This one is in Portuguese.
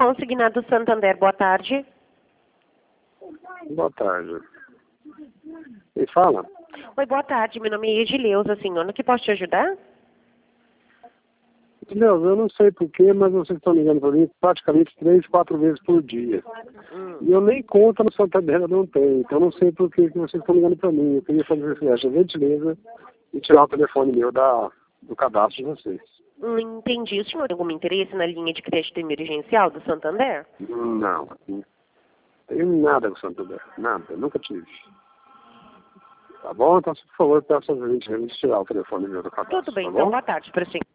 Consignado Santander, boa tarde. Boa tarde. Quem fala? Oi, boa tarde. Meu nome é Edileuza, senhor. No que posso te ajudar? Deus, eu não sei porquê, mas vocês estão ligando para mim praticamente 3, 4 vezes por dia. E eu nem conta no Santander, eu não tenho. Então eu não sei por que vocês estão ligando para mim. Eu queria fazer essa gentileza e tirar o telefone meu do cadastro de vocês. Entendi. O senhor tem algum interesse na linha de crédito emergencial do Santander? Não tenho nada com o Santander. Nada, nunca tive. Tá bom? Então, por favor, peço a gentileza de tirar o telefone meu do cadastro. Tudo bem, tá então bom? boa tarde para o senhor.